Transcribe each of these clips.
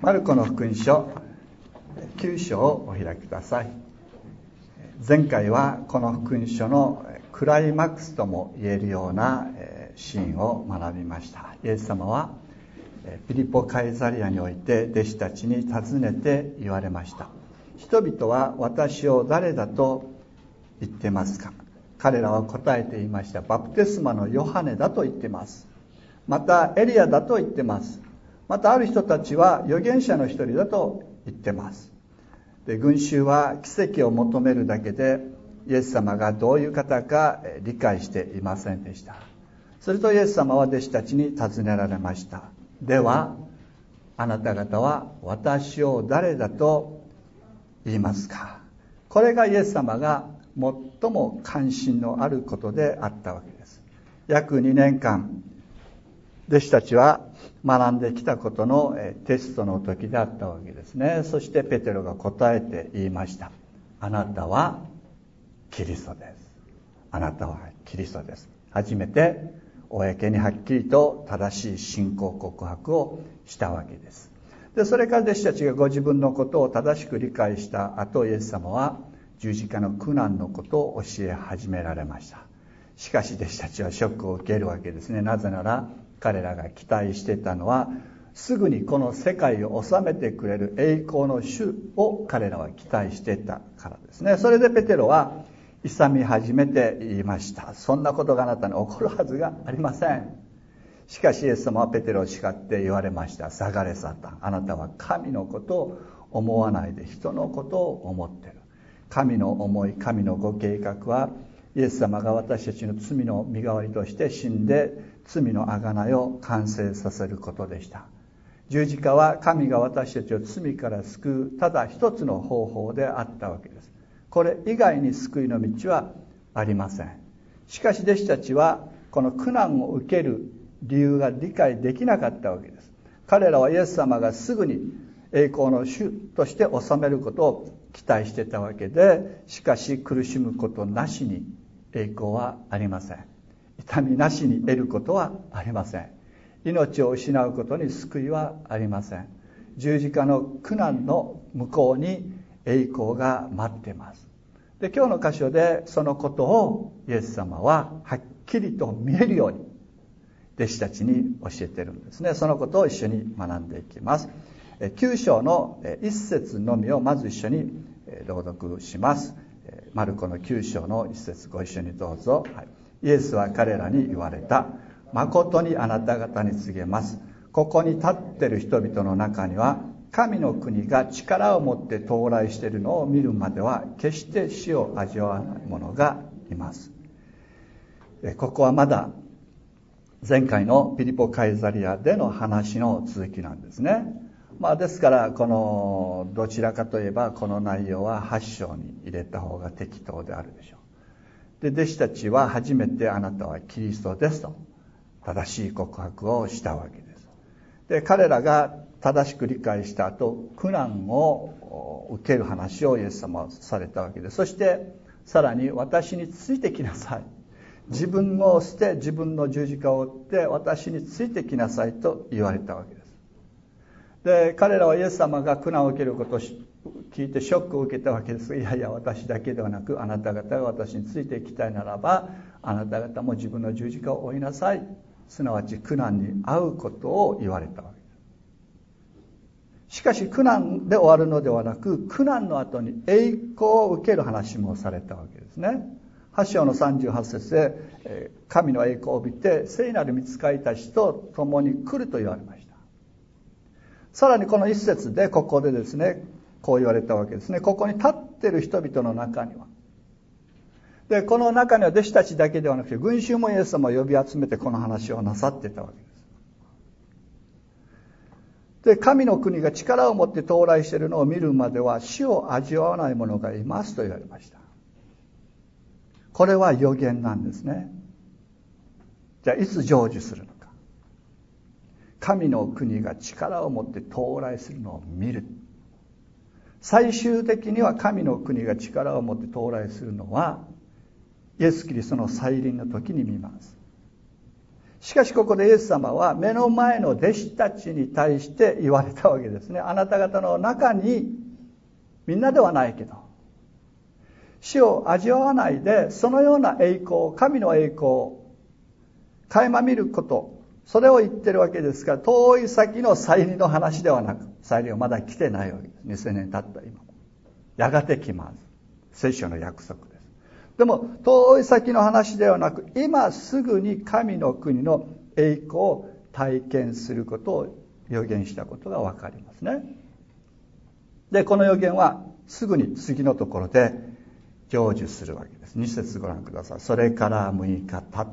マルコの福音書9章をお開きください。前回はこの福音書のクライマックスとも言えるようなシーンを学びました。イエス様はピリポカイザリアにおいて弟子たちに尋ねて言われました。人々は私を誰だと言ってますか？彼らは答えて言いました。バプテスマのヨハネだと言ってます。またエリアだと言ってます。またある人たちは預言者の一人だと言ってます。で、群衆は奇跡を求めるだけでイエス様がどういう方か理解していませんでした。するとイエス様は弟子たちに尋ねられました。ではあなた方は私を誰だと言いますか？これがイエス様が最も関心のあることであったわけです。約2年間弟子たちは学んできたことのテストの時であったわけですね。そしてペテロが答えて言いました。あなたはキリストです。あなたはキリストです。初めて公にはっきりと正しい信仰告白をしたわけです。で、それから弟子たちがご自分のことを正しく理解した後、イエス様は十字架の苦難のことを教え始められました。しかし弟子たちはショックを受けるわけですね。なぜなら彼らが期待していたのはすぐにこの世界を治めてくれる栄光の主を彼らは期待していたからですね。それでペテロは勇み始めて言いました。そんなことがあなたに起こるはずがありません。しかしイエス様はペテロを叱って言われました。下がれサタン、あなたは神のことを思わないで人のことを思っている。神の思い、神のご計画はイエス様が私たちの罪の身代わりとして死んで罪の贖いを完成させることでした。十字架は神が私たちを罪から救うただ一つの方法であったわけです。これ以外に救いの道はありません。しかし弟子たちはこの苦難を受ける理由が理解できなかったわけです。彼らはイエス様がすぐに栄光の主として治めることを期待していたわけで、しかし苦しむことなしに栄光はありません。痛みなしに得ることはありません。命を失うことに救いはありません。十字架の苦難の向こうに栄光が待っています。で、今日の箇所でそのことをイエス様ははっきりと見えるように弟子たちに教えているんですね。そのことを一緒に学んでいきます。9章の1節のみをまず一緒に朗読します。マルコの9章の1節ご一緒にどうぞ。はい、イエスは彼らに言われた。誠にあなた方に告げます。ここに立っている人々の中には神の国が力を持って到来しているのを見るまでは決して死を味わわない者がいます。ここはまだ前回のピリポカイザリアでの話の続きなんですね。ですからこのどちらかといえばこの内容は8章に入れた方が適当であるでしょう。で、弟子たちは初めてあなたはキリストですと正しい告白をしたわけです。で、彼らが正しく理解した後、苦難を受ける話をイエス様はされたわけです。そしてさらに私についてきなさい。自分を捨て自分の十字架を追って私についてきなさいと言われたわけです。で、彼らはイエス様が苦難を受けることを聞いてショックを受けたわけです。いやいや、私だけではなくあなた方が私についていきたいならばあなた方も自分の十字架を追いなさい。すなわち苦難に遭うことを言われたわけです。しかし苦難で終わるのではなく苦難の後に栄光を受ける話もされたわけですね。8章の38節で神の栄光を帯びて聖なる御使いたちと共に来ると言われました。さらにこの一節でここでですねこう言われたわけですね。ここに立っている人々の中には、でこの中には弟子たちだけではなくて群衆もイエス様を呼び集めてこの話をなさっていたわけです。で、神の国が力を持って到来しているのを見るまでは死を味わわない者がいますと言われました。これは予言なんですね。じゃあいつ成就するのか。神の国が力を持って到来するのを見る。最終的には神の国が力を持って到来するのはイエス・キリストの再臨の時に見ます。 しかしここでイエス様は目の前の弟子たちに対して言われたわけですね。あなた方の中にみんなではないけど死を味わわないでそのような栄光、神の栄光を垣間見ること、それを言ってるわけですから、遠い先の再臨の話ではなく、再臨はまだ来てないわけです。2000年経った今もやがて来ます。聖書の約束です。でも遠い先の話ではなく、今すぐに神の国の栄光を体験することを予言したことが分かりますね。でこの予言はすぐに次のところで成就するわけです。2節ご覧ください。それから6日経って、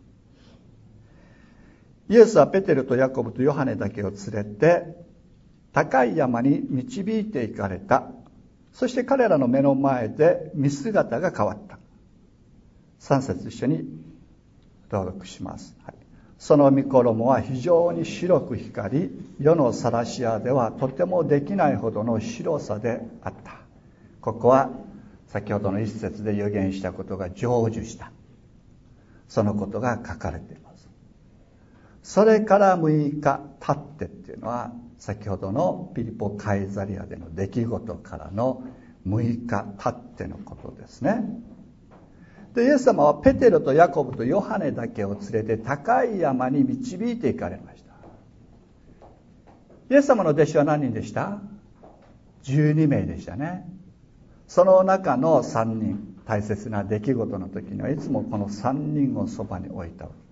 イエスはペテルとヤコブとヨハネだけを連れて高い山に導いて行かれた。そして彼らの目の前で見姿が変わった。3節一緒に朗読します。はい、その御衣は非常に白く光り、世の晒し屋ではとてもできないほどの白さであった。ここは先ほどの一節で予言したことが成就した、そのことが書かれています。それから6日経ってっていうのは、先ほどのピリポカイザリアでの出来事からの6日経ってのことですね。でイエス様はペテロとヤコブとヨハネだけを連れて高い山に導いて行かれました。イエス様の弟子は何人でした？ 12 名でしたね。その中の3人、大切な出来事の時にはいつもこの3人をそばに置いたわけです。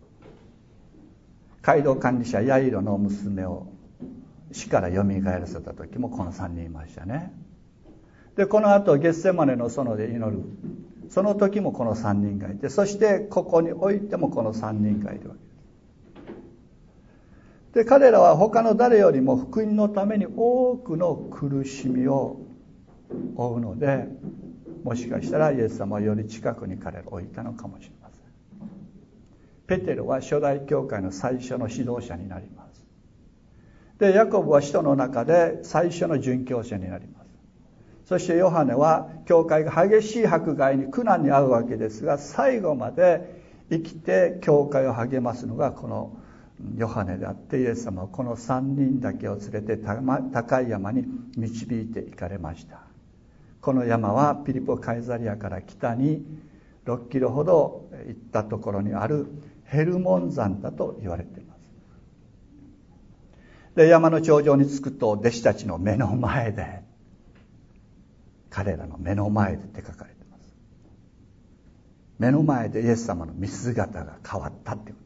街道管理者ヤイロの娘を死からよみがえらせた時もこの3人いましたね。でこの後ゲッセマネの園で祈る、その時もこの3人がいて、そしてここにおいてもこの3人がいるわけです。で彼らは他の誰よりも福音のために多くの苦しみを負うので、もしかしたらイエス様はより近くに彼らを置いたのかもしれません。ペテロは初代教会の最初の指導者になります。でヤコブは使徒の中で最初の殉教者になります。そしてヨハネは教会が激しい迫害に苦難に遭うわけですが、最後まで生きて教会を励ますのがこのヨハネであって、イエス様はこの3人だけを連れて高い山に導いて行かれました。この山はピリポカイザリアから北に6キロほど行ったところにあるヘルモン山だと言われています。で山の頂上に着くと弟子たちの目の前で、彼らの目の前でって書かれています。目の前でイエス様の見姿が変わったっていうこと、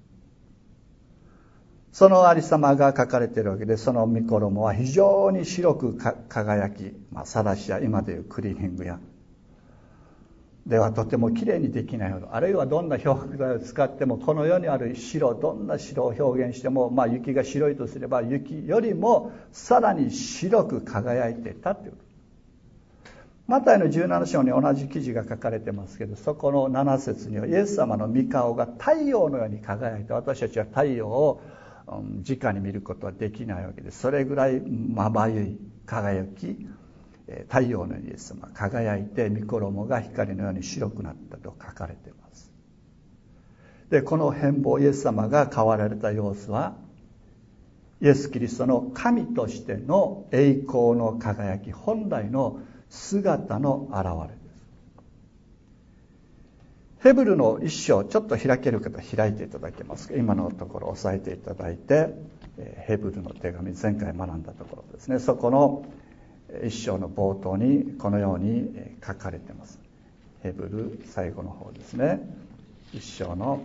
そのありさまが書かれているわけで、その御衣は非常に白く輝き、晒しや今でいうクリーニング屋ではとてもきれいにできないほど、あるいはどんな漂白剤を使ってもこの世にある白、どんな白を表現しても、雪が白いとすれば雪よりもさらに白く輝いていたという。マタイの17章に同じ記事が書かれてますけど、そこの7節にはイエス様の御顔が太陽のように輝いて、私たちは太陽を直に見ることはできないわけです。それぐらいまばゆい輝き、太陽のイエス様が輝いて、御衣が光のように白くなったと書かれています。でこの変貌、イエス様が変わられた様子は、イエス・キリストの神としての栄光の輝き、本来の姿の現れです。ヘブルの一章、ちょっと開ける方開いていただけますか。今のところ押さえていただいて、ヘブルの手紙、前回学んだところですね。そこの一章の冒頭にこのように書かれています。ヘブル最後の方ですね。一章の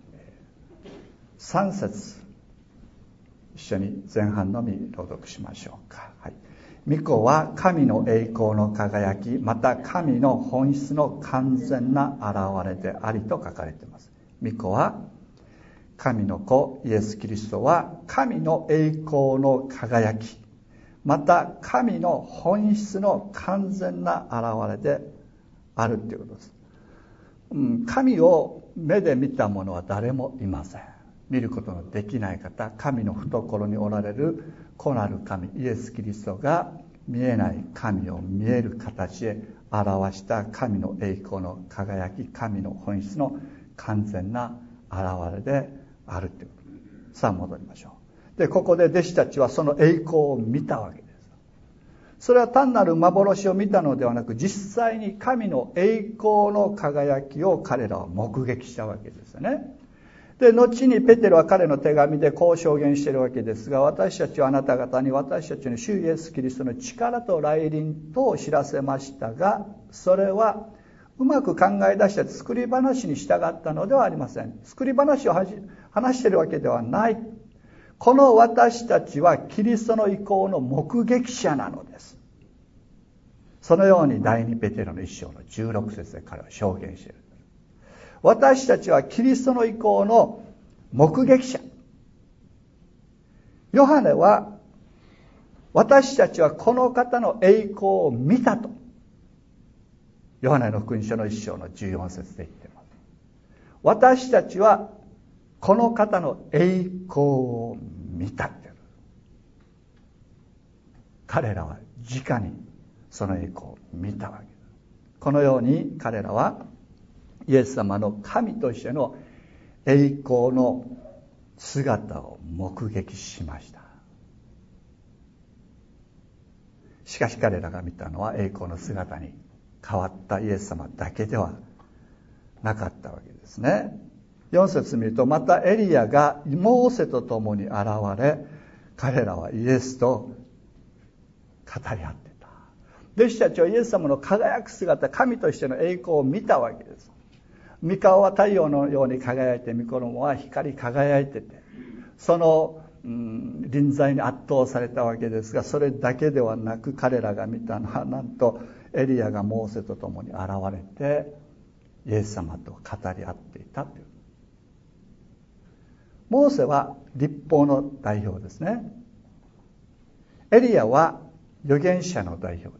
3節、一緒に前半のみ朗読しましょうか。はい。御子は神の栄光の輝き、また神の本質の完全な現れでありと書かれています。御子は神の子イエス・キリストは神の栄光の輝き、また神の本質の完全な現れであるということです。神を目で見た者は誰もいません。見ることのできない方、神の懐におられる子なる神イエス・キリストが見えない神を見える形へ表した神の栄光の輝き、神の本質の完全な現現れであるということ。さあ戻りましょう。でここで弟子たちはその栄光を見たわけです。それは単なる幻を見たのではなく、実際に神の栄光の輝きを彼らは目撃したわけですよね。で後にペテロは彼の手紙でこう証言しているわけですが、私たちはあなた方に私たちの主イエスキリストの力と来臨と知らせましたが、それはうまく考え出した作り話に従ったのではありません。作り話を話しているわけではない。この私たちはキリストの意向の目撃者なのです。そのように第2ペテロの1章の16節で彼は証言している。私たちはキリストの意向の目撃者。ヨハネは私たちはこの方の栄光を見たとヨハネの福音書の1章の14節で言っています。私たちはこの方の栄光を見たって。彼らは直にその栄光を見たわけです。このように彼らはイエス様の神としての栄光の姿を目撃しました。しかし彼らが見たのは栄光の姿に変わったイエス様だけではなかったわけですね。4節見ると、またエリアがモーセと共に現れ、彼らはイエスと語り合ってた。弟子たちはイエス様の輝く姿、神としての栄光を見たわけです。御顔は太陽のように輝いて、御衣は光り輝いてて、その臨在に圧倒されたわけですが、それだけではなく彼らが見たのは、なんとエリアがモーセと共に現れてイエス様と語り合っていたという。モーセは律法の代表ですね。エリアは預言者の代表です。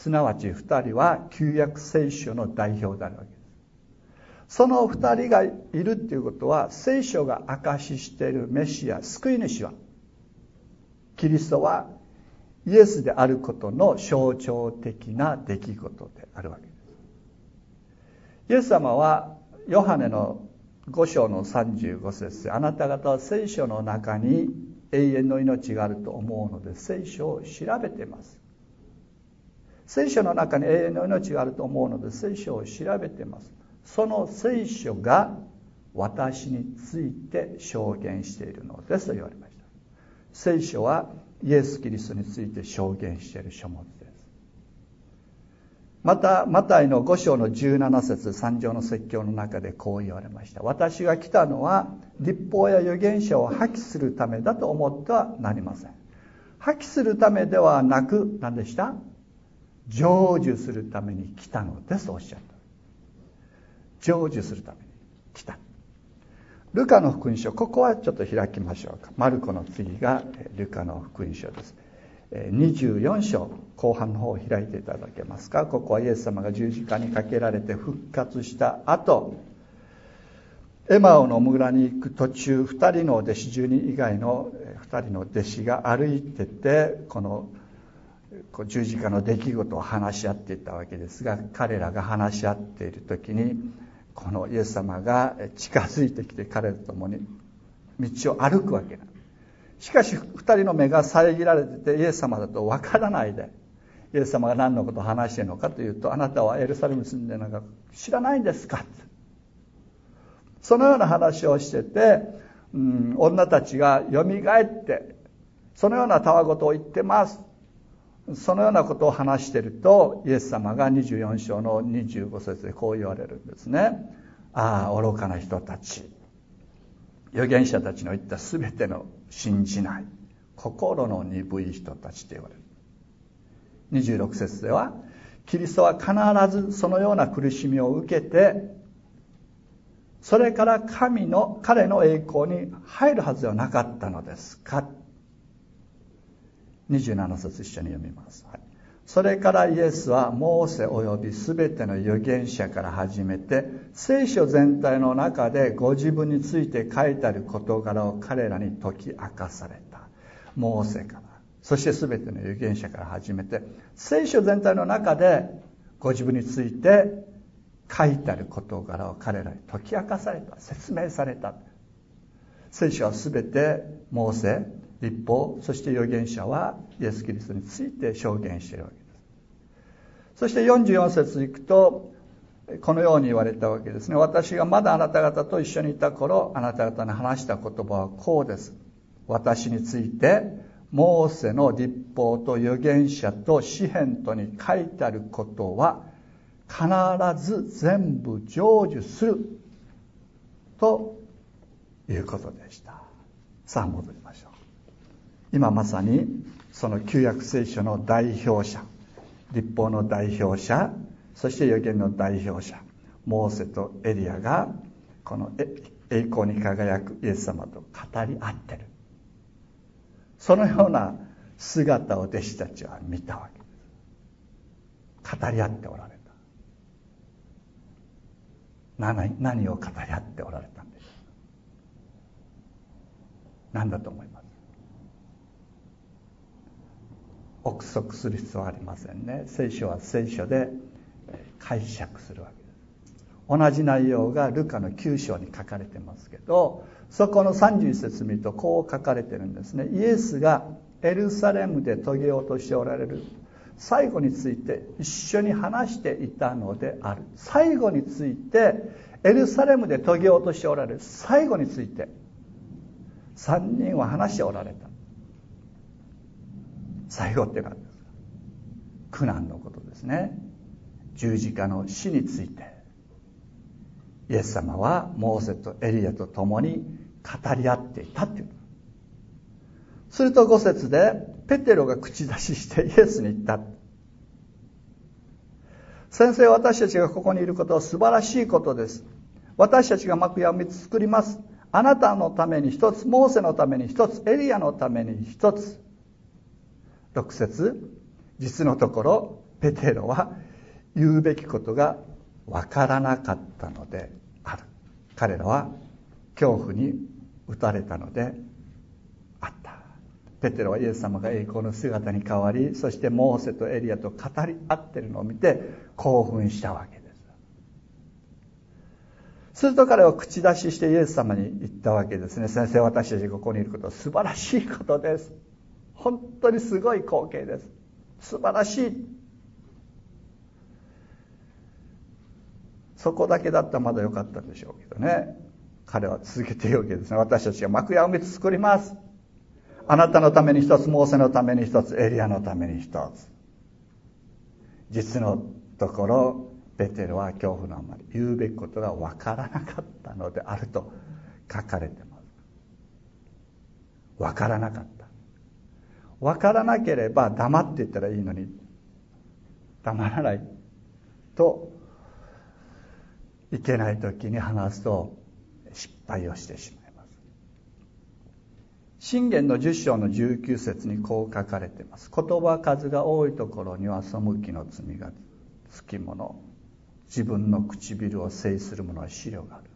すなわち2人は旧約聖書の代表であるわけです。その2人がいるということは、聖書が証ししているメシア、救い主は、キリストはイエスであることの象徴的な出来事であるわけです。イエス様はヨハネの5章の35節で、あなた方は聖書の中に永遠の命があると思うので聖書を調べています。聖書の中に永遠の命があると思うので聖書を調べています。その聖書が私について証言しているのですと言われました。聖書はイエス・キリストについて証言している書物です。またマタイの5章の17節、三条の説教の中でこう言われました。私が来たのは律法や預言者を破棄するためだと思ってはなりません。破棄するためではなく、何でした？成就するために来たのですとおっしゃった。成就するために来た。ルカの福音書、ここはちょっと開きましょうか。マルコの次がルカの福音書です。24章後半の方を開いていただけますか。ここはイエス様が十字架にかけられて復活した後、エマオの村に行く途中、2人の弟子、10人以外の2人の弟子が歩いてて、この十字架の出来事を話し合っていたわけですが、彼らが話し合っている時にこのイエス様が近づいてきて彼らと共に道を歩くわけなんです。しかし2人の目が遮られててイエス様だとわからないで、イエス様が何のことを話しているのかというと、あなたはエルサレムに住んでいるのか知らないんですか、そのような話をしてて、女たちがよみがえってそのようなたわごとを言ってます。そのようなことを話していると、イエス様が24章の25節でこう言われるんですね。ああ、愚かな人たち、預言者たちの言ったすべての信じない心の鈍い人たちと言われる。26節では、キリストは必ずそのような苦しみを受けて、それから彼の栄光に入るはずではなかったのですか。27節一緒に読みます。はい、それからイエスはモーセおよびすべての預言者から始めて聖書全体の中でご自分について書いてある事柄を彼らに解き明かされた。モーセから、そしてすべての預言者から始めて聖書全体の中でご自分について書いてある事柄を彼らに解き明かされた、説明された。聖書はすべてモーセ、律法、そして預言者はイエス・キリストについて証言しているわけです。そして44節に行くとこのように言われたわけですね。私がまだあなた方と一緒にいた頃、あなた方に話した言葉はこうです。私についてモーセの律法と預言者と詩篇とに書いてあることは必ず全部成就するということでした。さあ戻りましょう。今まさにその旧約聖書の代表者、律法の代表者、そして預言の代表者、モーセとエリアがこの栄光に輝くイエス様と語り合ってる。そのような姿を弟子たちは見たわけです。語り合っておられた。何を語り合っておられたんでしょう。何だと思います？憶測する必要はありませんね。聖書は聖書で解釈するわけです。同じ内容がルカの9章に書かれてますけど、そこの31節見るとこう書かれてるんですね。イエスがエルサレムで遂げようとしておられる最後について一緒に話していたのである。最後について、エルサレムで遂げようとしておられる最後について3人は話しておられた。最後って何ですか？苦難のことですね。十字架の死についてイエス様はモーセとエリアと共に語り合っていたっていう。すると5節でペテロが口出ししてイエスに言った。先生、私たちがここにいることは素晴らしいことです。私たちが幕屋を3つ作ります。あなたのために1つ、モーセのために1つ、エリアのために1つ。6節、実のところペテロは言うべきことがわからなかったのである。彼らは恐怖に打たれたのであった。ペテロはイエス様が栄光の姿に変わり、そしてモーセとエリアと語り合っているのを見て興奮したわけです。すると彼は口出ししてイエス様に言ったわけですね。先生、私たちがここにいることは素晴らしいことです。本当にすごい光景です。素晴らしい。そこだけだったらまだよかったんでしょうけどね。彼は続けて言うわけですね。私たちが幕屋を3つ作ります。あなたのために1つ、モーセのために1つ、エリアのために1つ。実のところペテロは恐怖のあまり言うべきことがわからなかったのであると書かれています。わからなかった。わからなければ黙っていったらいいのに、黙らないといけない時に話すと失敗をしてしまいます。箴言の10章の19節にこう書かれています。言葉数が多いところには背きの罪がつきもの、自分の唇を制する者は思慮がある。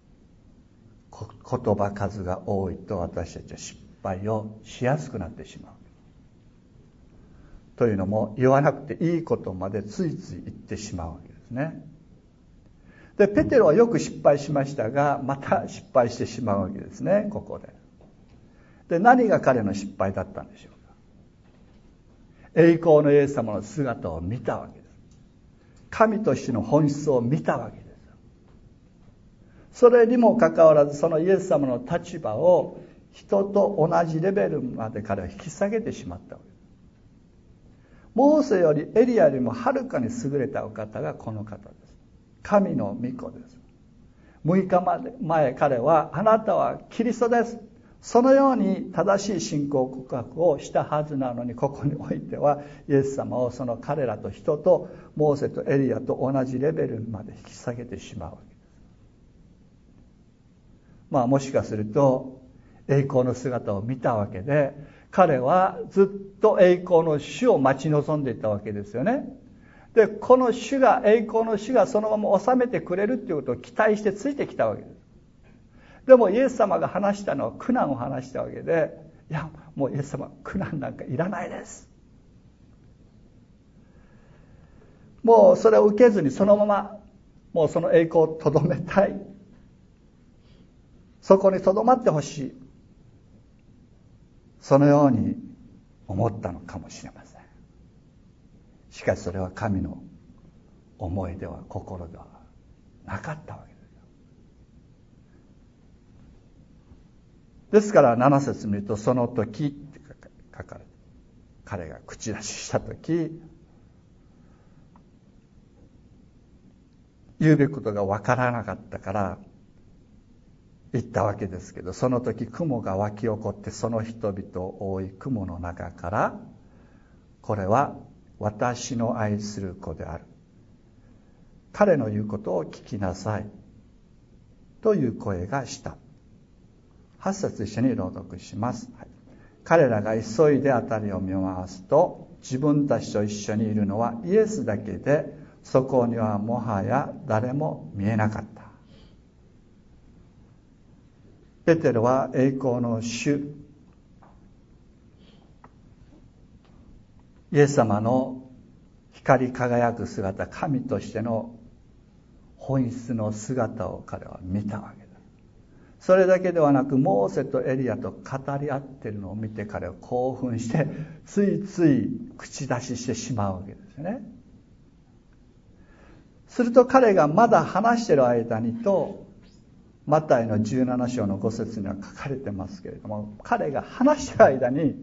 言葉数が多いと私たちは失敗をしやすくなってしまう。というのも、言わなくていいことまでついつい言ってしまうわけですね。で、ペテロはよく失敗しましたが、また失敗してしまうわけですね、ここで。で、何が彼の失敗だったんでしょうか。栄光のイエス様の姿を見たわけです。神としての本質を見たわけです。それにもかかわらず、そのイエス様の立場を人と同じレベルまで彼は引き下げてしまったわけです。モーセよりエリアよりもはるかに優れたお方がこの方です。神の御子です。6日前彼は、あなたはキリストです。そのように正しい信仰告白をしたはずなのに、ここにおいてはイエス様をその彼らと人とモーセとエリアと同じレベルまで引き下げてしまうわけです。もしかすると栄光の姿を見たわけで、彼はずっと栄光の主を待ち望んでいたわけですよね。で、この主が、栄光の主がそのまま収めてくれるということを期待してついてきたわけです。でもイエス様が話したのは苦難を話したわけで、いや、もうイエス様、苦難なんかいらないです。もうそれを受けずにそのままもうその栄光をとどめたい、そこにとどまってほしい、そのように思ったのかもしれません。しかしそれは神の思いでは、心ではなかったわけですよ。ですから7節見ると、その時って書かれて、彼が口出しした時、言うべきことが分からなかったから言ったわけですけど、その時雲が湧き起こってその人々を覆い、雲の中から、これは私の愛する子である、彼の言うことを聞きなさいという声がした。8節一緒に朗読します。はい、彼らが急いで辺りを見回すと、自分たちと一緒にいるのはイエスだけで、そこにはもはや誰も見えなかった。ペテロは栄光の主イエス様の光り輝く姿、神としての本質の姿を彼は見たわけです。それだけではなく、モーセとエリアと語り合っているのを見て、彼は興奮してついつい口出ししてしまうわけですね。すると彼がまだ話している間にと、マタイの17章の5節には書かれてますけれども、彼が話している間に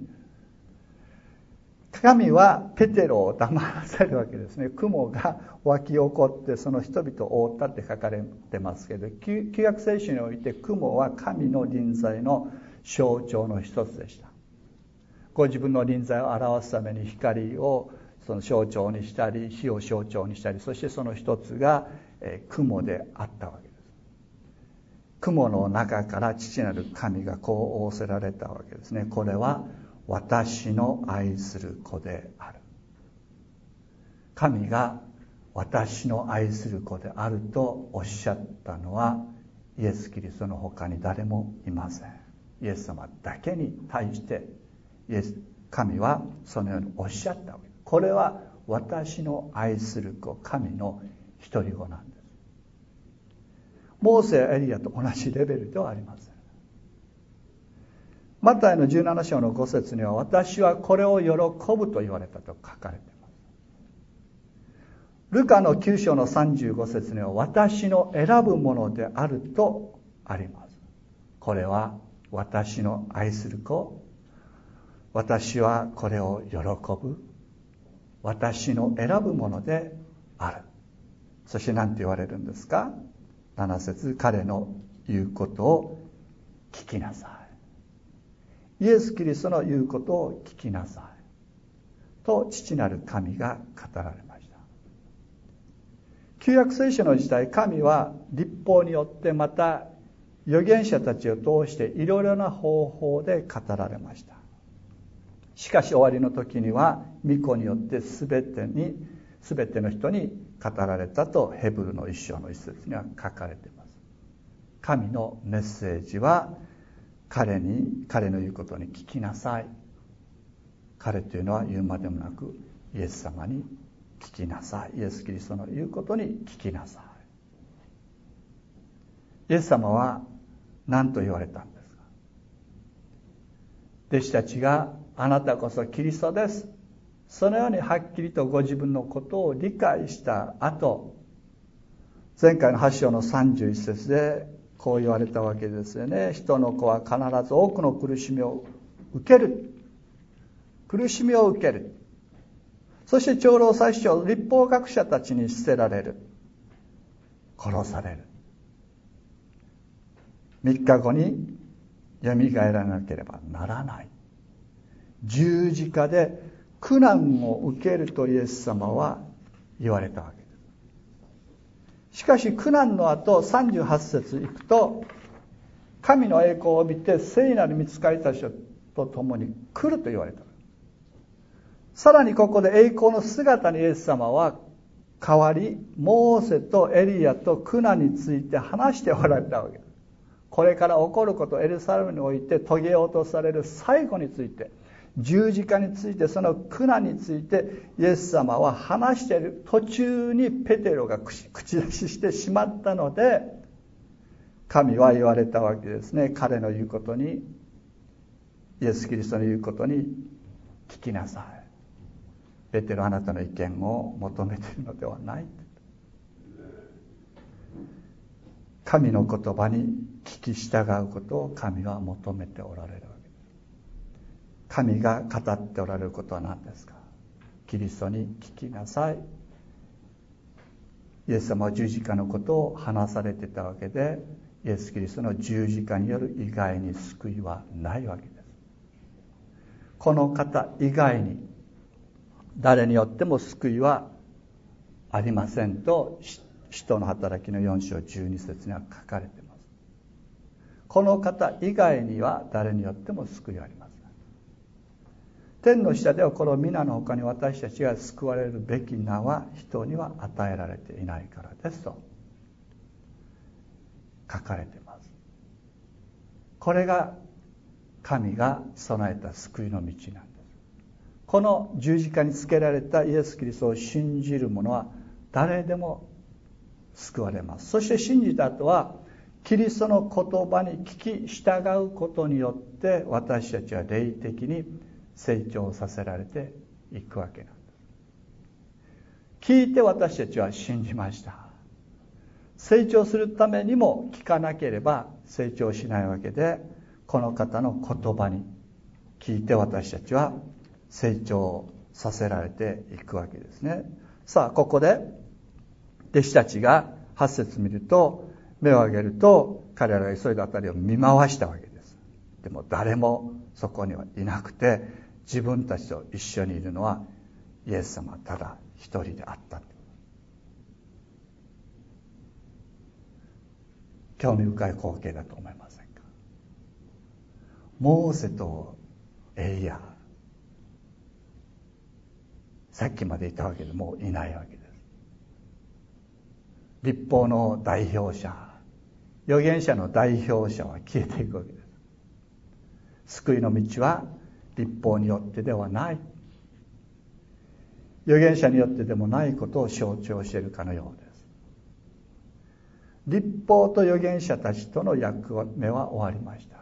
神はペテロを黙らせるわけですね。雲が湧き起こってその人々を覆ったって書かれてますけど、旧約聖書において雲は神の臨在の象徴の一つでした。ご自分の臨在を表すために光をその象徴にしたり、火を象徴にしたり、そしてその一つが雲であったわけです。雲の中から父なる神がこう仰せられたわけですね。これは私の愛する子である。神が私の愛する子であるとおっしゃったのは、イエス・キリストの他に誰もいません。イエス様だけに対して神はそのようにおっしゃったわけです。これは私の愛する子、神の一人子なんです。モーセやエリアと同じレベルではありません。マタイの17章の5節には、私はこれを喜ぶと言われたと書かれています。ルカの9章の35節には、私の選ぶものであるとあります。これは私の愛する子、私はこれを喜ぶ、私の選ぶものである。そして何て言われるんですか。7節、彼の言うことを聞きなさい。イエス・キリストの言うことを聞きなさいと父なる神が語られました。旧約聖書の時代、神は律法によって、また預言者たちを通していろいろな方法で語られました。しかし終わりの時には御子によって全ての人に語られたとヘブルの1章の1節には書かれています。神のメッセージは彼の言うことに聞きなさい。彼というのは言うまでもなくイエス様に聞きなさい。イエス・キリストの言うことに聞きなさい。イエス様は何と言われたんですか。弟子たちがあなたこそキリストです、そのようにはっきりとご自分のことを理解した後、前回の8章の31節でこう言われたわけですよね。人の子は必ず多くの苦しみを受ける。苦しみを受ける。そして長老祭司長、律法学者たちに捨てられる。殺される。3日後によみがえらなければならない。十字架で苦難を受けるとイエス様は言われたわけです。しかし苦難の後38節いくと、神の栄光を帯びて聖なる御使いたちと共に来ると言われた。さらにここで栄光の姿にイエス様は変わり、モーセとエリアと苦難について話しておられたわけです。これから起こること、エルサレムにおいて遂げようとされる最後について、 十字架について、その苦難についてイエス様は話している途中にペテロが口出ししてしまったので、神は言われたわけですね。彼の言うことに、イエス・キリストの言うことに聞きなさい。ペテロ、あなたの意見を求めているのではない。神の言葉に聞き従うことを神は求めておられるわけです。神が語っておられることは何ですか？キリストに聞きなさい。イエス様は十字架のことを話されていたわけで、イエス・キリストの十字架による以外に救いはないわけです。この方以外に誰によっても救いはありませんと、使徒の働きの4章12節には書かれています。この方以外には誰によっても救いはありません。天の下ではこの皆の他に私たちが救われるべき名は人には与えられていないからですと書かれています。これが神が備えた救いの道なんです。この十字架につけられたイエス・キリストを信じる者は誰でも救われます。そして信じた後はキリストの言葉に聞き従うことによって私たちは霊的に成長させられていくわけなんです。聞いて私たちは信じました。成長するためにも聞かなければ成長しないわけで、この方の言葉に聞いて私たちは成長させられていくわけですね。さあ、ここで弟子たちが8節見ると、目を上げると彼らが急いだあたりを見回したわけです。でも誰もそこにはいなくて、自分たちと一緒にいるのはイエス様ただ一人であった。興味深い光景だと思いませんか？モーセとエリア、さっきまでいたわけでもういないわけです。律法の代表者、預言者の代表者は消えていくわけです。救いの道は律法によってではない、預言者によってでもないことを象徴しているかのようです。律法と預言者たちとの役目は終わりました。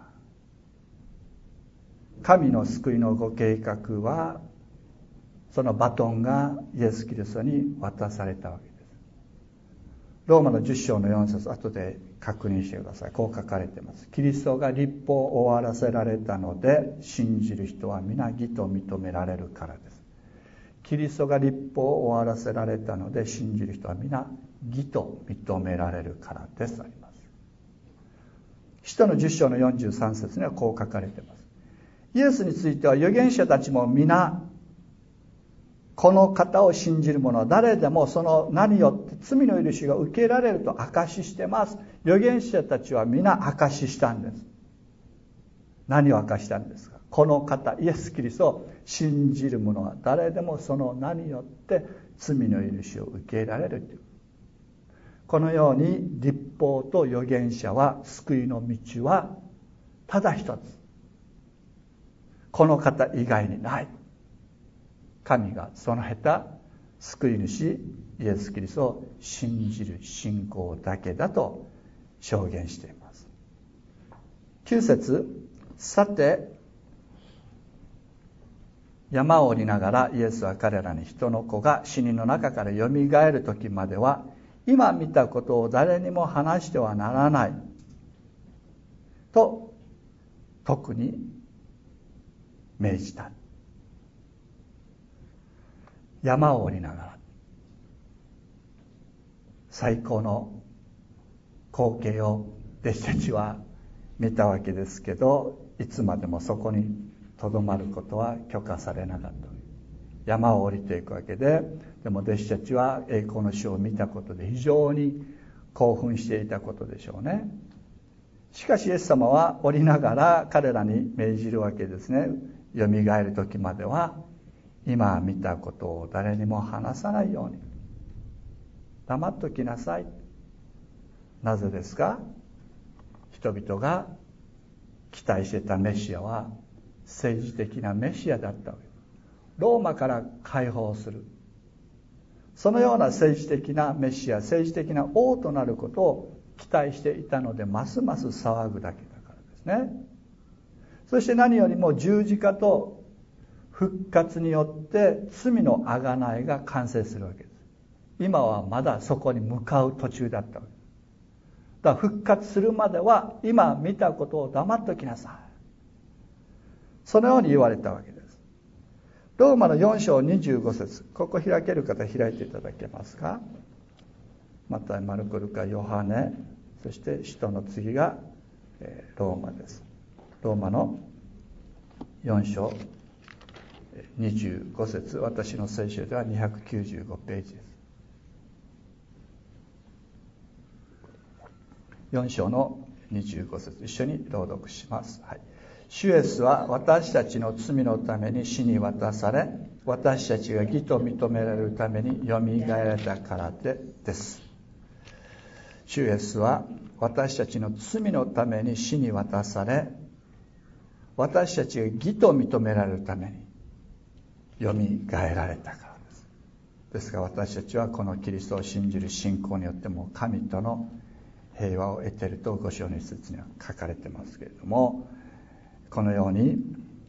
神の救いのご計画は、そのバトンがイエス・キリストに渡されたわけです。ローマの10章の4節、後で確認してください。こう書かれています。キリストが律法を終わらせられたので、信じる人は皆義と認められるからです。キリストが律法を終わらせられたので、信じる人は皆義と認められるからです。あります。使徒の10章の43節にはこう書かれています。イエスについては預言者たちも皆、この方を信じる者は誰でもその名によって罪の許しが受けられると証ししてます。預言者たちは皆証ししたんです。何を証したんですか？この方イエス・キリストを信じる者は誰でもその名によって罪の許しを受けられるという、このように律法と預言者は救いの道はただ一つ、この方以外にない。神が備えた救い主イエス・キリストを信じる信仰だけだと証言しています。9節、さて山を降りながらイエスは彼らに、人の子が死人の中からよみがえる時までは今見たことを誰にも話してはならないと特に命じた。山を降りながら最高の光景を弟子たちは見たわけですけど、いつまでもそこにとどまることは許可されなかった。山を降りていくわけで、でも弟子たちは栄光の主を見たことで非常に興奮していたことでしょうね。しかしイエス様は降りながら彼らに命じるわけですね。よみがえる時までは今見たことを誰にも話さないように黙っときなさい。なぜですか？人々が期待していたメシアは政治的なメシアだったわけです。ローマから解放する、そのような政治的なメシア、政治的な王となることを期待していたので、ますます騒ぐだけだからですね。そして何よりも十字架と復活によって罪の贖いが完成するわけです。今はまだそこに向かう途中だったわけです。だから復活するまでは今見たことを黙っときなさい、そのように言われたわけです。ローマの4章25節、ここ開ける方開いていただけますか。マタイ、マルコ、ルカ、ヨハネ、そして使徒の次がローマです。ローマの4章25節、私の聖書では295ページです。4章の25節、一緒に朗読します。はい。主イエスは私たちの罪のために死に渡され、私たちが義と認められるためによみがえられたからです。主イエスは私たちの罪のために死に渡され、私たちが義と認められるためによみがえられたからです。ですから私たちはこのキリストを信じる信仰によっても神との平和を得ていると5章の一節には書かれてますけれども、このように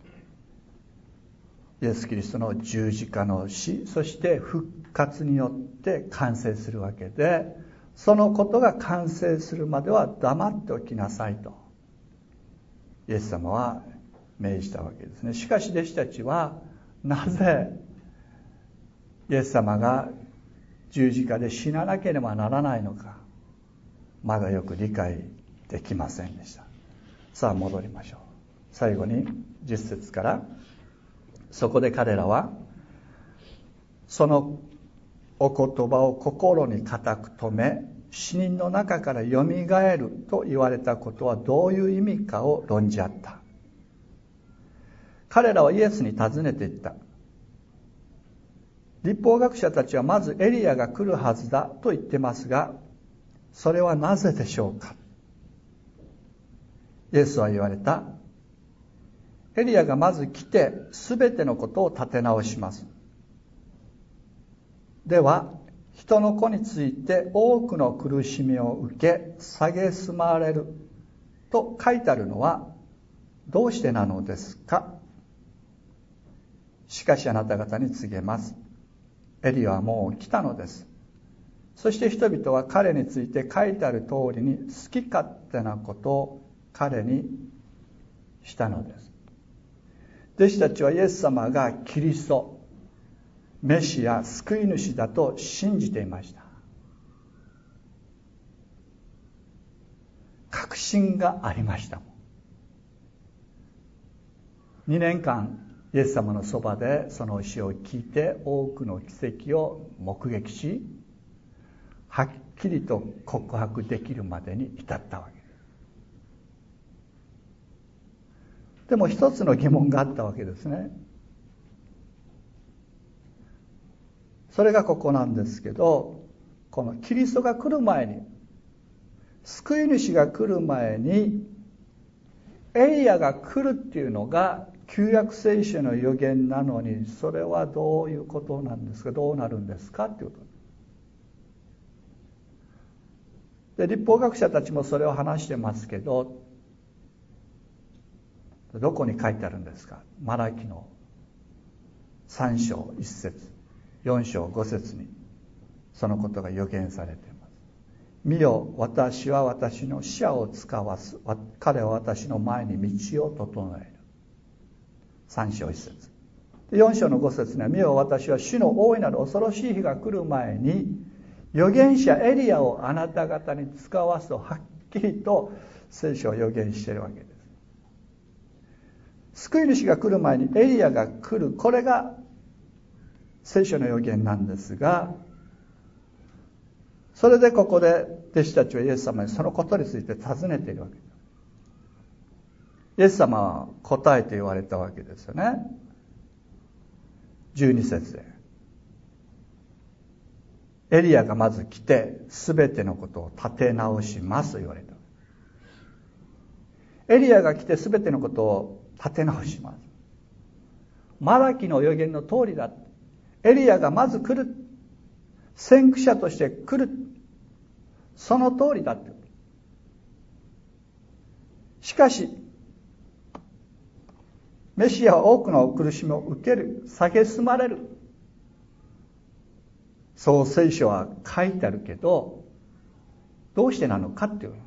イエス・キリストの十字架の死、そして復活によって完成するわけで、そのことが完成するまでは黙っておきなさいとイエス様は命じたわけですね。しかし弟子たちはなぜイエス様が十字架で死ななければならないのか、まだよく理解できませんでした。さあ戻りましょう。最後に10節から、そこで彼らはそのお言葉を心に固く留め、死人の中からよみがえると言われたことはどういう意味かを論じ合った。彼らはイエスに尋ねていった。律法学者たちはまずエリアが来るはずだと言ってますが、それはなぜでしょうか。イエスは言われた。エリアがまず来てすべてのことを立て直します。では人の子について多くの苦しみを受け蔑まれると書いてあるのはどうしてなのですか。しかしあなた方に告げます。エリアはもう来たのです。そして人々は彼について書いてある通りに好き勝手なことを彼にしたのです。弟子たちはイエス様がキリスト、メシア、救い主だと信じていました。確信がありました。2年間イエス様のそばでその教えを聞いて多くの奇跡を目撃し、はっきりと告白できるまでに至ったわけです。でも一つの疑問があったわけですね。それがここなんですけど、このキリストが来る前に、救い主が来る前にエリアが来るっていうのが旧約聖書の予言なのに、それはどういうことなんですか、どうなるんですかっていうことで、律法学者たちもそれを話してますけど、どこに書いてあるんですか。マラキの3章1節4章5節にそのことが予言されています。見よ、私は私の使者を使わす。彼は私の前に道を整える。3章1節4章の5節には、見よ、私は主の大いなる恐ろしい日が来る前に預言者エリアをあなた方に使わすとはっきりと聖書は予言しているわけです。救い主が来る前にエリアが来る、これが聖書の予言なんですが、それでここで弟子たちはイエス様にそのことについて尋ねているわけです。イエス様は答えて言われたわけですよね。12節でエリアがまず来て全てのことを立て直しますと言われた。エリアが来て全てのことを立て直します。 マラキの預言の通りだ。エリアがまず来る。先駆者として来る。その通りだって。しかし、メシアは多くの苦しみを受ける。蔑まれる。そう聖書は書いてあるけど、どうしてなのかっていうの。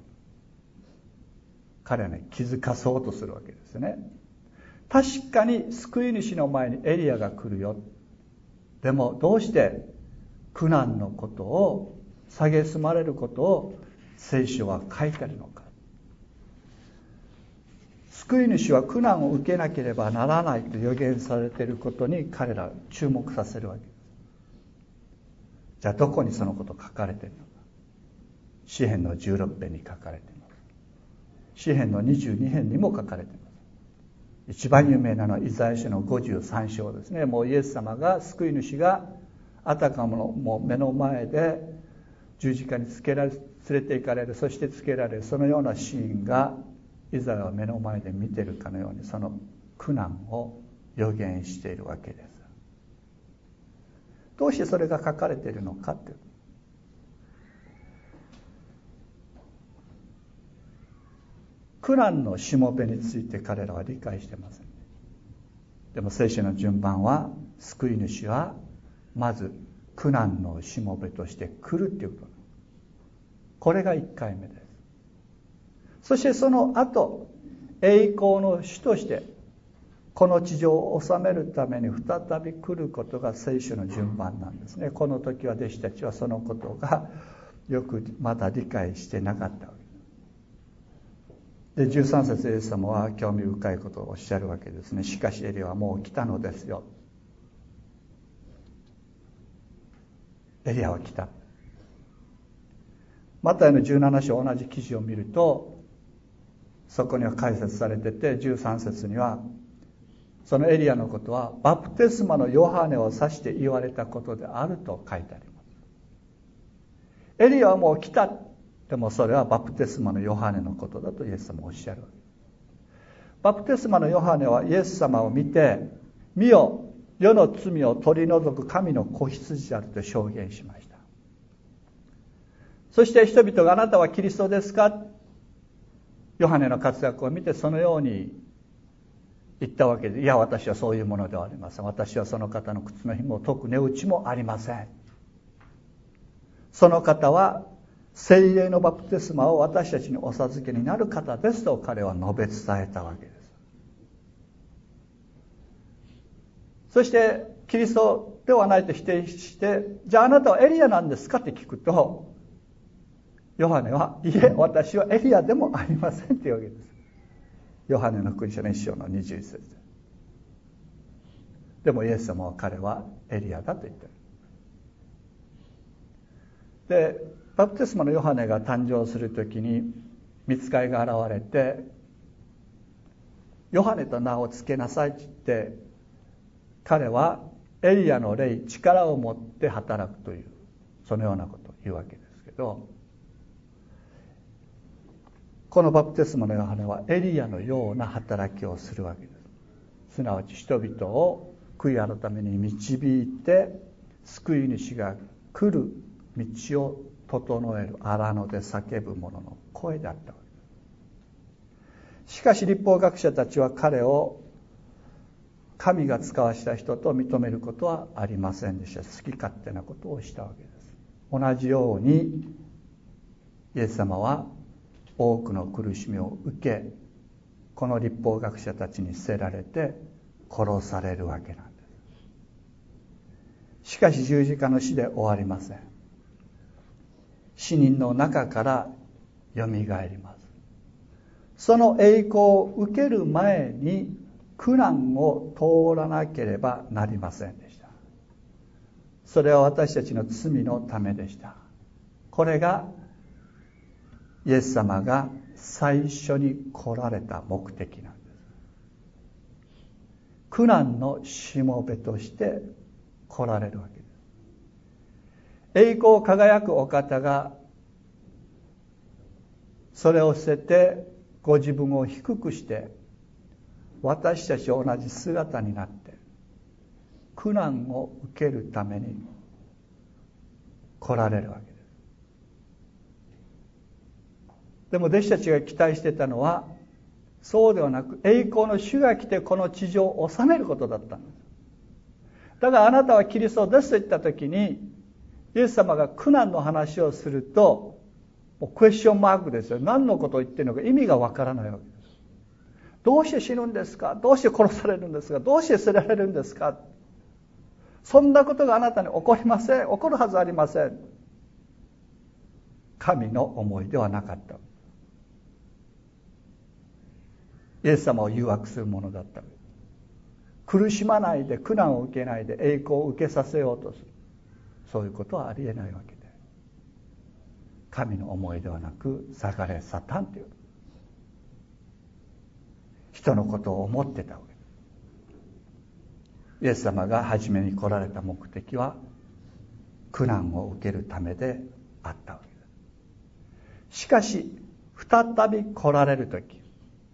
彼はね、気づかそうとするわけですね。確かに救い主の前にエリアが来るよ。でもどうして苦難のことを、蔑まれることを聖書は書いてあるのか。救い主は苦難を受けなければならないと予言されていることに彼らを注目させるわけです。じゃあどこにそのこと書かれているのか。詩編の16編に書かれています。詩編の22編にも書かれています。一番有名なのはイザヤ書の53章ですね。もうイエス様が、救い主があたかももう目の前で十字架につけられ、連れて行かれる、そしてつけられる、そのようなシーンがイザヤは目の前で見ているかのように、その苦難を予言しているわけです。どうしてそれが書かれているのかっていう、苦難のしもべについて彼らは理解してません。でも聖書の順番は、救い主はまず苦難のしもべとして来るっていうこと。これが1回目です。そしてその後、栄光の主としてこの地上を治めるために再び来ることが聖書の順番なんですね。この時は弟子たちはそのことがよくまだ理解してなかったわけで、13節イエス様は興味深いことをおっしゃるわけですね。しかしエリアはもう来たのですよ。エリアは来た。マタイの17章同じ記事を見ると、そこには解説されてて、13節にはそのエリアのことはバプテスマのヨハネを指して言われたことであると書いてあります。エリアはもう来た。でもそれはバプテスマのヨハネのことだとイエス様はおっしゃるわけです。バプテスマのヨハネはイエス様を見て、見よ、世の罪を取り除く神の子羊であると証言しました。そして人々が、あなたはキリストですか、ヨハネの活躍を見てそのように言ったわけで、いや、私はそういうものではありません。私はその方の靴の紐を解く値打ちもありません。その方は聖霊のバプテスマを私たちにお授けになる方ですと彼は述べ伝えたわけです。そしてキリストではないと否定して、じゃああなたはエリアなんですかって聞くと、ヨハネは、いえ、私はエリアでもありませんっていうわけです。ヨハネの福音書の1章の21節でもイエス様は彼はエリアだと言っている。で、バプテスマのヨハネが誕生するときに御使いが現れて、ヨハネと名を付けなさいって言って、彼はエリアの霊、力を持って働くという、そのようなことを言うわけですけど、このバプテスマのヨハネはエリアのような働きをするわけです。すなわち人々を悔い改めに導いて、救い主が来る道を整える荒野で叫ぶ者の声であったわけです。しかし律法学者たちは彼を神が使わした人と認めることはありませんでした。好き勝手なことをしたわけです。同じようにイエス様は多くの苦しみを受け、この律法学者たちに捨てられて殺されるわけなんです。しかし十字架の死で終わりません。死人の中からよみがえります。その栄光を受ける前に苦難を通らなければなりませんでした。それは私たちの罪のためでした。これがイエス様が最初に来られた目的なんです。苦難のしもべとして来られるわけです。栄光輝くお方がそれを捨ててご自分を低くして私たちと同じ姿になって苦難を受けるために来られるわけです。でも弟子たちが期待していたのはそうではなく、栄光の主が来てこの地上を治めることだったんです。だからあなたはキリストですと言った時に、イエス様が苦難の話をするともうクエスチョンマークですよ。何のことを言っているのか意味がわからないわけです。どうして死ぬんですか？どうして殺されるんですか？どうして捨てられるんですか？そんなことがあなたに起こりません。起こるはずありません。神の思いではなかった。イエス様を誘惑するものだった。苦しまないで、苦難を受けないで栄光を受けさせようとする。そういうことはありえないわけで、神の思いではなく、サガレサタンという人のことを思ってたわけです。イエス様が初めに来られた目的は苦難を受けるためであったわけです。しかし再び来られるとき、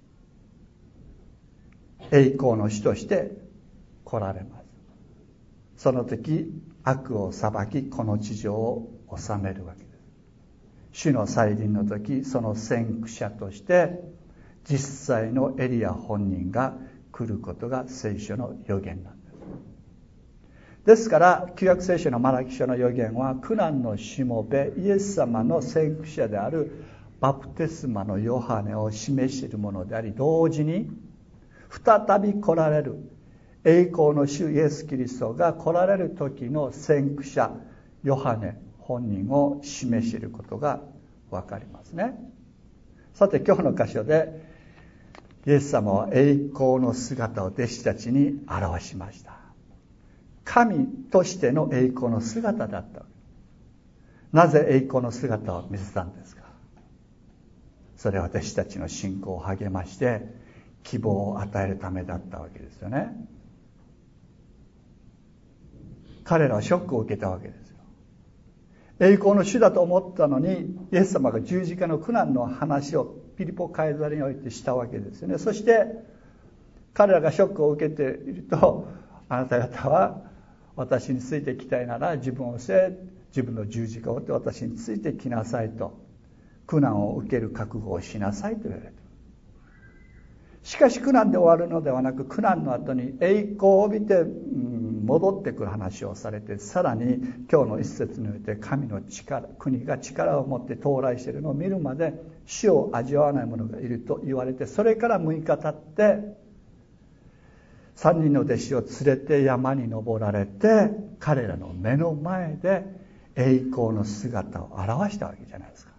栄光の主として来られます。その時悪を裁き、この地上を治めるわけです。主の再臨の時、その先駆者として実際のエリア本人が来ることが聖書の予言なんです。ですから旧約聖書のマラキ書の予言は、苦難のしもべイエス様の先駆者であるバプテスマのヨハネを示しているものであり、同時に再び来られる栄光の主イエス・キリストが来られる時の先駆者ヨハネ本人を示していることが分かりますね。さて今日の箇所でイエス様は栄光の姿を弟子たちに表しました。神としての栄光の姿だった。なぜ栄光の姿を見せたんですか？それは弟子たちの信仰を励まして希望を与えるためだったわけですよね。彼らはショックを受けたわけですよ。栄光の主だと思ったのに、イエス様が十字架の苦難の話をピリポカイザリにおいてしたわけですよね。そして彼らがショックを受けていると、あなた方は私についてきたいなら自分を捨て、自分の十字架を追って私についてきなさいと、苦難を受ける覚悟をしなさいと言われた。しかし苦難で終わるのではなく、苦難の後に栄光を帯びて戻ってくる話をされて、さらに今日の一節において神の力、国が力を持って到来しているのを見るまで死を味わわない者がいると言われて、それから6日経って3人の弟子を連れて山に登られて、彼らの目の前で栄光の姿を表したわけじゃないですか。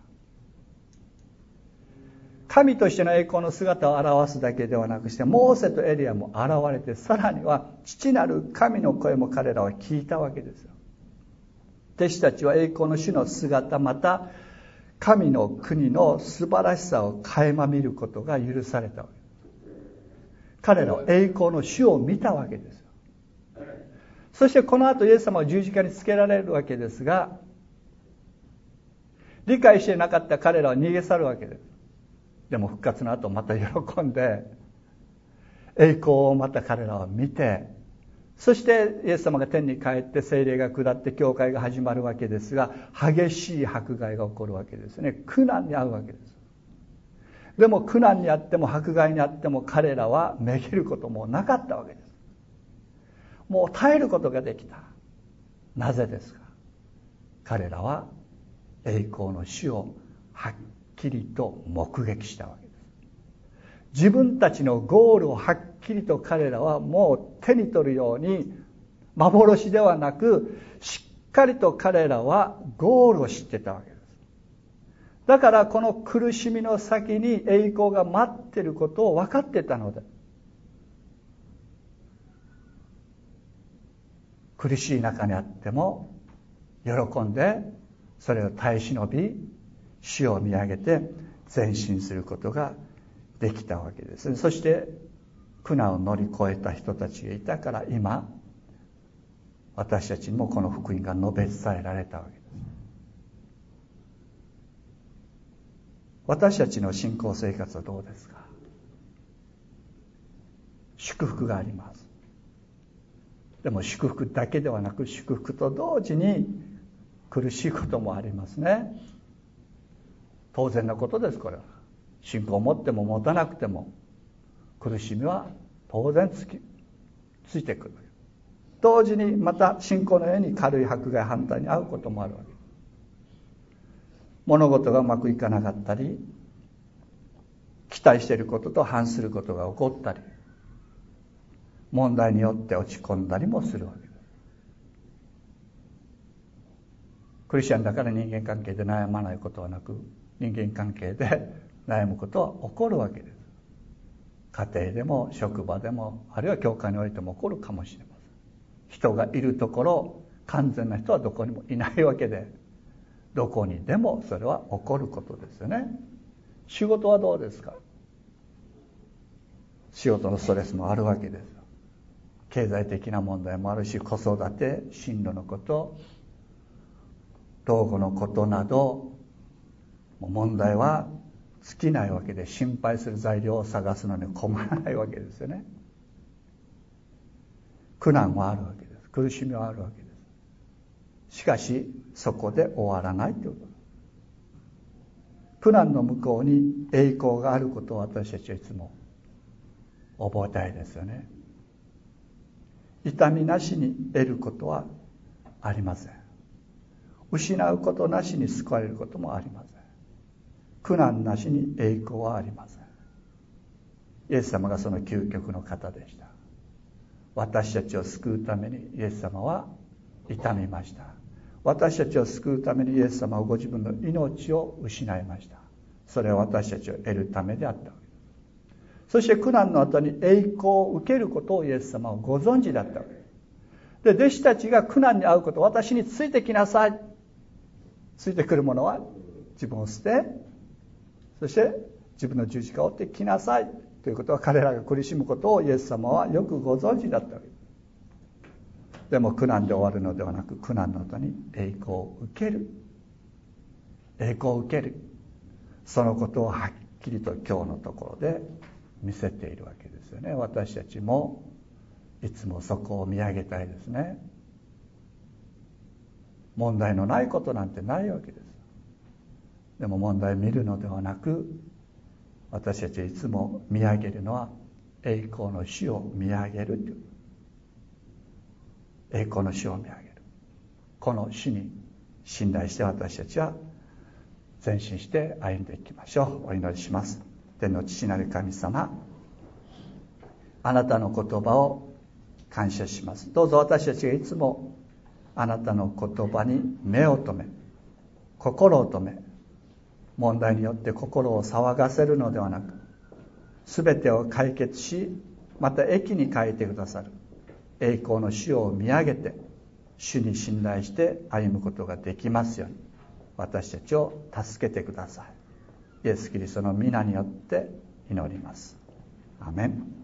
神としての栄光の姿を表すだけではなくして、モーセとエリアも現れて、さらには父なる神の声も彼らは聞いたわけですよ。弟子たちは栄光の主の姿、また神の国の素晴らしさを垣間見ることが許されたわけです。彼らは栄光の主を見たわけですよ。そしてこの後イエス様は十字架につけられるわけですが、理解していなかった彼らは逃げ去るわけです。でも復活の後また喜んで栄光をまた彼らは見て、そしてイエス様が天に帰って聖霊が下って教会が始まるわけですが、激しい迫害が起こるわけですね。苦難に遭うわけです。でも苦難にあっても迫害にあっても彼らはめげることもなかったわけです。もう耐えることができた。なぜですか？彼らは栄光の主をはっきりと目撃したわけです。自分たちのゴールをはっきりと彼らはもう手に取るように、幻ではなくしっかりと彼らはゴールを知ってたわけです。だからこの苦しみの先に栄光が待っていることを分かってたので、苦しい中にあっても喜んでそれを耐え忍び、主を見上げて前進することができたわけです。そして苦難を乗り越えた人たちがいたから、今私たちにもこの福音が述べ伝えられたわけです。私たちの信仰生活はどうですか？祝福があります。 でも祝福だけではなく、祝福と同時に苦しいこともありますね。当然なことです。これは信仰を持っても持たなくても苦しみは当然ついてくる。同時にまた信仰のように軽い迫害反対に遭うこともあるわけです。物事がうまくいかなかったり、期待していることと反することが起こったり、問題によって落ち込んだりもするわけです。クリスチャンだから人間関係で悩まないことはなく、人間関係で悩むことは起こるわけです。家庭でも職場でも、あるいは教会においても起こるかもしれません。人がいるところ、完全な人はどこにもいないわけで、どこにでもそれは起こることですよね。仕事はどうですか？仕事のストレスもあるわけです。経済的な問題もあるし、子育て、進路のこと、老後のことなど、問題は尽きないわけで、心配する材料を探すのに困らないわけですよね。苦難はあるわけです。苦しみはあるわけです。しかしそこで終わらないということです。苦難の向こうに栄光があることを私たちはいつも覚えたいですよね。痛みなしに得ることはありません。失うことなしに救われることもありません。苦難なしに栄光はありません。イエス様がその究極の方でした。私たちを救うためにイエス様は痛みました。私たちを救うためにイエス様はご自分の命を失いました。それは私たちを得るためであったわけです。そして苦難の後に栄光を受けることをイエス様はご存知だったわけです。で、弟子たちが苦難に遭うこと、私についてきなさい。ついてくる者は自分を捨て、そして自分の十字架を追って来なさいということは、彼らが苦しむことをイエス様はよくご存知だったわけです。でも苦難で終わるのではなく、苦難の後に栄光を受ける、栄光を受ける、そのことをはっきりと今日のところで見せているわけですよね。私たちもいつもそこを見上げたいですね。問題のないことなんてないわけです。でも問題を見るのではなく、私たちはいつも見上げるのは栄光の主を見上げるという、栄光の主を見上げる、この主に信頼して私たちは前進して歩んでいきましょう。お祈りします。天の父なる神様、あなたの言葉を感謝します。どうぞ私たちがいつもあなたの言葉に目を留め、心を留め、問題によって心を騒がせるのではなく、すべてを解決し、また益に変えてくださる栄光の主を見上げて、主に信頼して歩むことができますように、私たちを助けてください。イエス・キリストの皆によって祈ります。アメン。